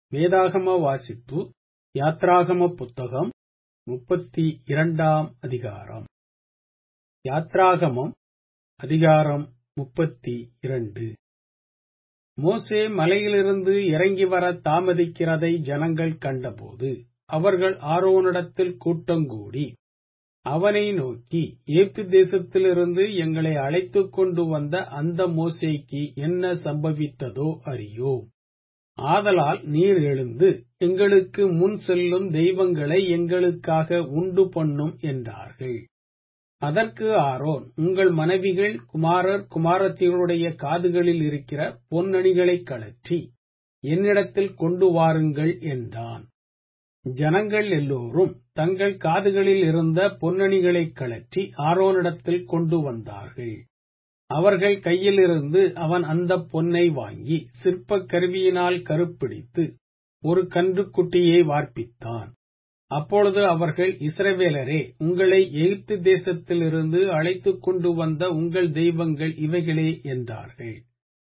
வேதாகம வாசிப்பு யாத்ராகம புத்தகம் 32ஆம் அதிகாரம். யாத்ராகமம் அதிகாரம் 32. மோசே மலையிலிருந்து இறங்கி வர தாமதிக்கிறதை ஜனங்கள் கண்டபோது அவர்கள் ஆரோனிடத்தில் கூட்டங்கூடி அவனை நோக்கி, எகிப்து தேசத்திலிருந்து எங்களை அழைத்துக் கொண்டு வந்த அந்த மோசேக்கு என்ன சம்பவித்ததோ அறியோம். ஆதலால் நீர் எழுந்து எங்களுக்கு முன் செல்லும் தெய்வங்களை எங்களுக்காக உண்டு பண்ணும் என்றார்கள். அதற்கு ஆரோன், உங்கள் மனைவிகள், குமாரர், குமாரத்திகளுடைய காதுகளில் இருக்கிற பொன்னணிகளைக் கழற்றி என்னிடத்தில் கொண்டு வாருங்கள் என்றான். ஜனங்கள் எல்லோரும் தங்கள் காதுகளில் இருந்த பொன்னணிகளைக் கழற்றி ஆரோனிடத்தில் கொண்டு வந்தார்கள். அவர்கள் கையிலிருந்து அவன் அந்தப் பொன்னை வாங்கி சிற்பக் கருவியினால் கருப்பிடித்து ஒரு கன்றுக்குட்டியை வார்ப்பித்தான். அப்பொழுது அவர்கள், இஸ்ரவேலரே, உங்களை எகிப்து தேசத்திலிருந்து அழைத்துக் கொண்டு வந்த உங்கள் தெய்வங்கள் இவைகளே என்றார்கள்.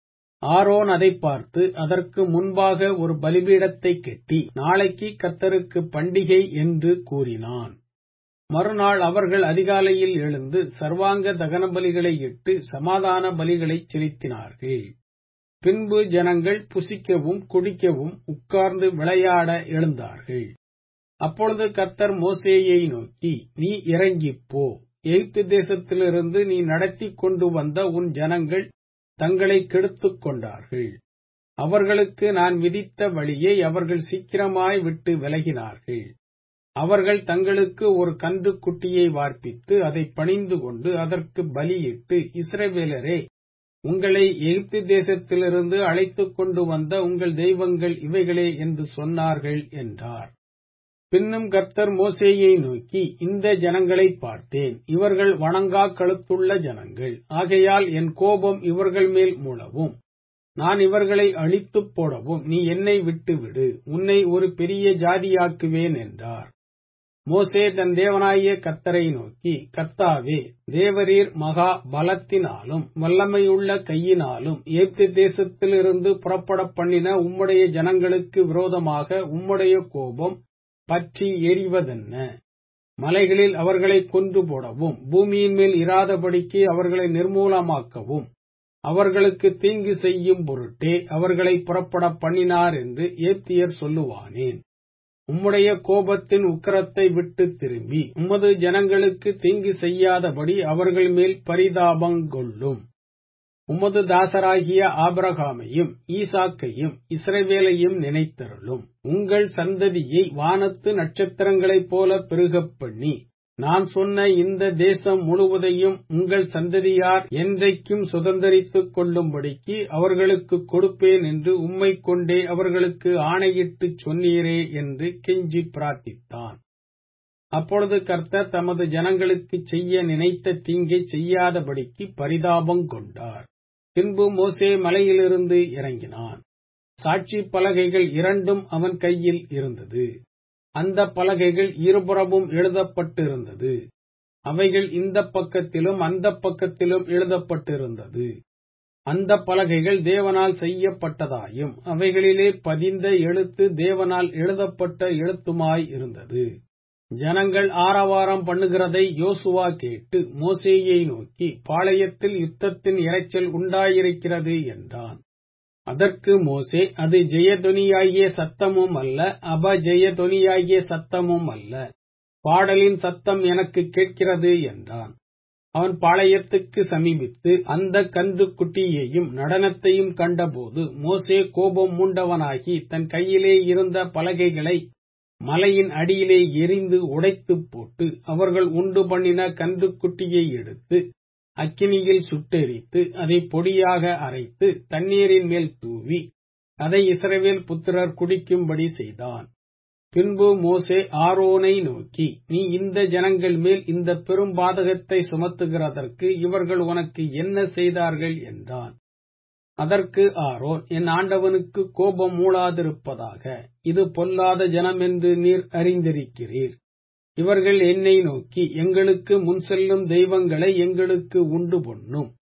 ஆரோன் அதைப் பார்த்து அதற்கு முன்பாக ஒரு பலிபீடத்தைக் கட்டி, நாளைக்கு கர்த்தருக்கு பண்டிகை என்று கூறினான். மறுநாள் அவர்கள் அதிகாலையில் எழுந்து சர்வாங்க தகன பலிகளை இட்டு சமாதான பலிகளைச் செலுத்தினார்கள். பின்பு ஜனங்கள் புசிக்கவும் குடிக்கவும் உட்கார்ந்து விளையாட எழுந்தார்கள். அப்பொழுது கர்த்தர் மோசேயை நோக்கி, நீ இறங்கிப் போ, எகிப்து தேசத்திலிருந்து நீ நடத்திக் கொண்டு வந்த உன் ஜனங்கள் தங்களை கெடுத்துக் கொண்டார்கள். அவர்களுக்கு நான் விதித்த வழியை அவர்கள் சீக்கிரமாய் விட்டு விலகினார்கள். அவர்கள் தங்களுக்கு ஒரு கன்றுக்குட்டியை வார்ப்பித்து அதை பணிந்து கொண்டு அதற்கு பலியிட்டு, இஸ்ரவேலரே, உங்களை எகிப்து தேசத்திலிருந்து அழைத்துக் கொண்டு வந்த உங்கள் தெய்வங்கள் இவைகளே என்று சொன்னார்கள் என்றார். பின்னும் கர்த்தர் மோசேயை நோக்கி, இந்த ஜனங்களைப் பார்த்தேன், இவர்கள் வணங்கா கழுத்துள்ள ஜனங்கள். ஆகையால் என் கோபம் இவர்கள் மேல் மூளவும் நான் இவர்களை அழித்துப் போடவும் நீ என்னை விட்டுவிடு, உன்னை ஒரு பெரிய ஜாதியாக்குவேன் என்றார். மோசே தன் தேவனாகிய கர்த்தரை நோக்கி, கர்த்தாவே, தேவரீர் மகா பலத்தினாலும் வல்லமையுள்ள கையினாலும் எகிப்து தேசத்திலிருந்து புறப்பட பண்ணின உம்முடைய ஜனங்களுக்கு விரோதமாக உம்முடைய கோபம் பற்றி எரிவதென்ன? மலைகளில் அவர்களை கொன்று போடவும் பூமியின் மேல் இராதபடிக்கு அவர்களை நிர்மூலமாக்கவும் அவர்களுக்கு தீங்கு செய்யும் பொருட்டே அவர்களை புறப்பட பண்ணினார் என்று எகிப்தியர் சொல்லுவானேன்? உம்முடைய கோபத்தின் உக்கிரத்தை விட்டு திரும்பி உமது ஜனங்களுக்கு தீங்கு செய்யாதபடி அவர்கள் மேல் பரிதாபங்கொள்ளும். உமது தாசராகிய ஆபிரகாமையும் ஈசாக்கையும் இஸ்ரவேலையும் நினைத்தருளும். உங்கள் சந்ததியை வானத்து நட்சத்திரங்களைப் போல பெருகப் பண்ணி நான் சொன்ன இந்த தேசம் முழுவதையும் உங்கள் சந்ததியார் என்றைக்கும் சுதந்தரித்துக் கொள்ளும்படிக்கு அவர்களுக்கு கொடுப்பேன் என்று உம்மைக் கொண்டே அவர்களுக்கு ஆணையிட்டுச் சொன்னீரே என்று கெஞ்சி பிரார்த்தித்தான். அப்பொழுது கர்த்தர் தமது ஜனங்களுக்குச் செய்ய நினைத்த தீங்கை செய்யாதபடிக்கு பரிதாபம் கொண்டார். பின்பு மோசே மலையிலிருந்து இறங்கினான். சாட்சி பலகைகள் 2 அவன் கையில் இருந்தது. அந்த பலகைகள் இருபுறமும் எழுதப்பட்டிருந்தது. அவைகள் இந்த பக்கத்திலும் அந்த பக்கத்திலும் எழுதப்பட்டிருந்தது. அந்த பலகைகள் தேவனால் செய்யப்பட்டதாயும் அவைகளிலே பதிந்த எழுத்து தேவனால் எழுதப்பட்ட எழுத்துமாய் இருந்தது. ஜனங்கள் ஆரவாரம் பண்ணுகிறதை யோசுவா கேட்டு மோசேயை நோக்கி, பாளையத்தில் யுத்தத்தின் இரைச்சல் உண்டாயிருக்கிறது என்றான். அதற்கு மோசே, அது ஜெயதொனியாகிய சத்தமும் அல்ல, அபஜெயதொனியாகிய சத்தமும் அல்ல, பாடலின் சத்தம் எனக்கு கேட்கிறது என்றான். அவன் பாளையத்துக்கு சமீபித்து அந்த கன்றுக்குட்டியையும் நடனத்தையும் கண்டபோது மோசே கோபம் மூண்டவனாகி தன் கையிலே இருந்த பலகைகளை மலையின் அடியிலே எறிந்து உடைத்துப் போட்டு அவர்கள் உண்டு பண்ணின கன்றுக்குட்டியை எடுத்து அக்கினியில் சுட்டெரித்து அதை பொடியாக அரைத்து தண்ணீரின் மேல் தூவி அதை இஸ்ரவேல் புத்திரர் குடிக்கும்படி செய்தான். பின்பு மோசே ஆரோனை நோக்கி, நீ இந்த ஜனங்கள் மேல் இந்த பெரும் பாதகத்தை சுமத்துகிறதற்கு இவர்கள் உனக்கு என்ன செய்தார்கள் என்றான். அதற்கு ஆரோன், என் ஆண்டவனுக்கு கோபம் மூளாதிருப்பதாக, இது பொல்லாத ஜனம் என்று நீர் அறிந்திருக்கிறீர். இவர்கள் என்னை நோக்கி, எங்களுக்கு முன் செல்லும் தெய்வங்களை எங்களுக்கு உண்டு பண்ணும்,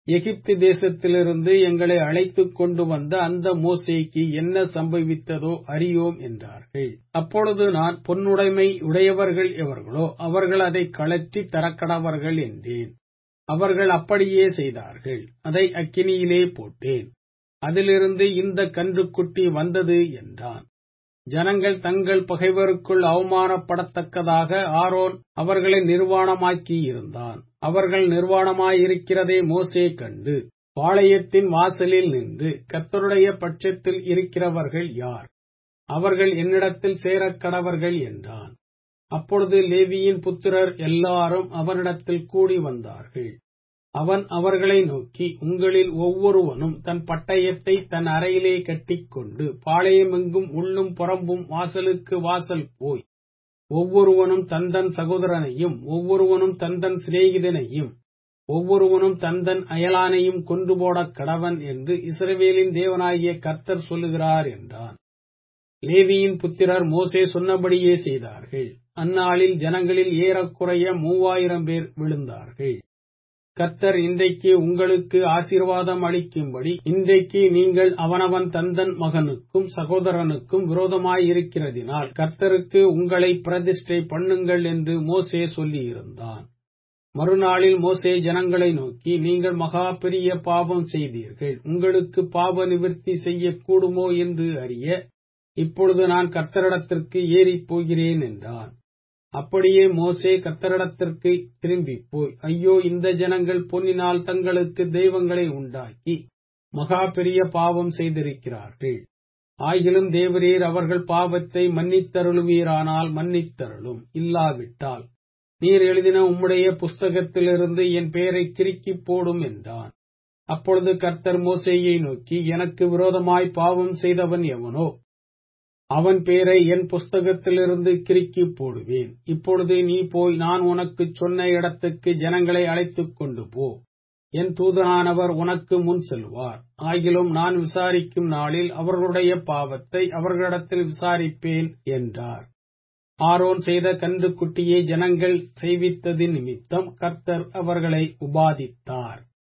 எகிப்து தேசத்திலிருந்து எங்களை அழைத்துக் கொண்டு வந்த அந்த மோசேக்கு என்ன சம்பவித்ததோ அறியோம் என்றார்கள். அப்பொழுது நான், பொன்னுடைமை உடையவர்கள் எவர்களோ அவர்கள் அதை கழற்றி தரக்கடவர்கள் என்றேன். அவர்கள் அப்படியே செய்தார்கள். அதை அக்கினியிலே போட்டேன். அதிலிருந்து இந்த கன்றுக்குட்டி வந்தது என்றான். ஜனங்கள் தங்கள் பகைவருக்குள் அவமானப்படத்தக்கதாக ஆரோன் அவர்களை நிர்வாணமாக்கியிருந்தான். அவர்கள் நிர்வாணமாயிருக்கிறதை மோசே கண்டு, பாளையத்தின் வாசலில் நின்று, கர்த்தருடைய பட்சத்தில் இருக்கிறவர்கள் யார்? அவர்கள் என்னிடத்தில் சேரக்கடவர்கள் என்றான். அப்பொழுது லேவியின் புத்திரர் எல்லாரும் அவனிடத்தில் கூடி வந்தார்கள். அவன் அவர்களை நோக்கி, உங்களில் ஒவ்வொருவனும் தன் பட்டயத்தை தன் அறையிலே கட்டிக்கொண்டு பாளையமெங்கும் உள்ளும் புறம்பும் வாசலுக்கு வாசல் போய், ஒவ்வொருவனும் தந்தன் சகோதரனையும் ஒவ்வொருவனும் தந்தன் சிநேகிதனையும் ஒவ்வொருவனும் தந்தன் அயலானையும் கொன்று போடக் கடவன் என்று இஸ்ரவேலின் தேவனாகிய கர்த்தர் சொல்லுகிறார் என்றான். லேவியின் புத்திரர் மோசே சொன்னபடியே செய்தார்கள். அந்நாளில் ஜனங்களில் ஏறக்குறைய 3000 பேர் விழுந்தார்கள். கர்த்தர் இன்றைக்கு உங்களுக்கு ஆசீர்வாதம் அளிக்கும்படி, இன்றைக்கு நீங்கள் அவனவன் தந்தன் மகனுக்கும் சகோதரனுக்கும் விரோதமாயிருக்கிறதினால் கர்த்தருக்கு உங்களை பிரதிஷ்டை பண்ணுங்கள் என்று மோசே சொல்லியிருந்தான். மறுநாளில் மோசே ஜனங்களை நோக்கி, நீங்கள் மகா பெரிய பாவம் செய்தீர்கள். உங்களுக்கு பாவ நிவிர்த்தி செய்யக்கூடுமோ என்று அறிய இப்பொழுது நான் கர்த்தரிடத்திற்கு ஏறிப் போகிறேன் என்றான். அப்படியே மோசே கர்த்தரிடத்திற்கு திரும்பிப் போய், ஐயோ, இந்த ஜனங்கள் பொன்னினால் தங்களுக்கு தெய்வங்களை உண்டாக்கி மகா பெரிய பாவம் செய்திருக்கிறார்கள். ஆகிலும் தேவரீர் அவர்கள் பாவத்தை மன்னித்தருளுவீரானால் மன்னித்தருளும், இல்லாவிட்டால் நீர் எழுதின உம்முடைய புஸ்தகத்திலிருந்து என் பெயரை கிறுக்கிப் போடும் என்றான். அப்பொழுது கர்த்தர் மோசேயை நோக்கி, எனக்கு விரோதமாய் பாவம் செய்தவன் எவனோ அவன் பேரை என் புஸ்தகத்திலிருந்து கிறுக்கிப் போடுவேன். இப்பொழுது நீ போய் நான் உனக்குச் சொன்ன இடத்துக்கு ஜனங்களை அழைத்துக் கொண்டு போ. என் தூதனானவர் உனக்கு முன் செல்வார். ஆகிலும் நான் விசாரிக்கும் நாளில் அவர்களுடைய பாவத்தை அவர்களிடத்தில் விசாரிப்பேன் என்றார். ஆரோன் செய்த கன்றுக்குட்டியை ஜனங்கள் செய்வித்ததின் நிமித்தம் கர்த்தர் அவர்களை உபாதித்தார்.